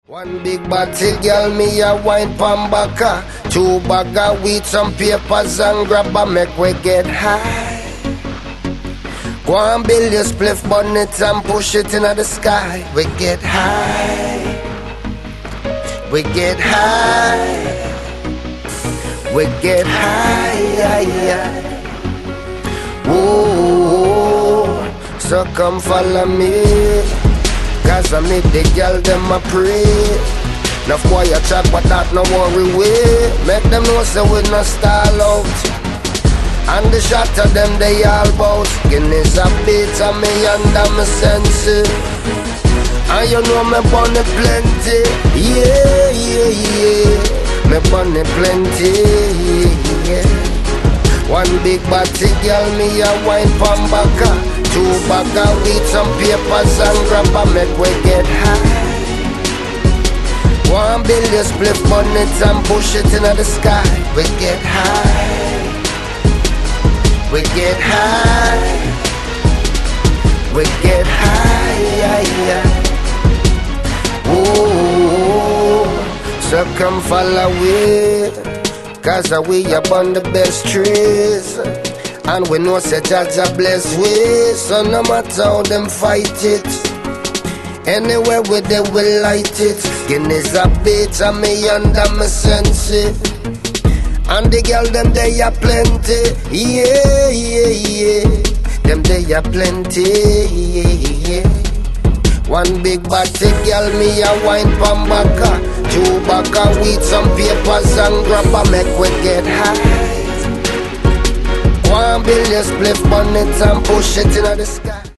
One big bottle girl, me a wine pan baka. 2 bag of weed, some papers and grab a make we get high. Go and build your spliff bonnet and push it into the sky. We get high. We get high. We get high. Whoa, so come follow me. Cause I make the girl them a pray. Enough boy a chat but that no worry way. Make them know say we no stall out. And the shot of them they all bout. Guinness a bit of me under my senses. And you know me bunny plenty. Yeah, yeah, yeah. Me bunny plenty, yeah. One big body girl, me a wine pan baka. 2 bag of weed, some papers and grab a make we get high. One build your spliff bonnet and push it into the sky. We get high. We get high. We get high. Whoa, so come follow we. Cause we up on the best trees. And we know say Jaja bless we. So no matter how them fight it, anywhere where they will light it. Guinness a bit and me under my senses. And the girl them they are plenty. Yeah, yeah, yeah. Them they are plenty. Yeah. One big body girl, me a wine pan baka. 2 bag of weed, some papers and grab a make we get high. One build your spliff bonnet and push it into the sky.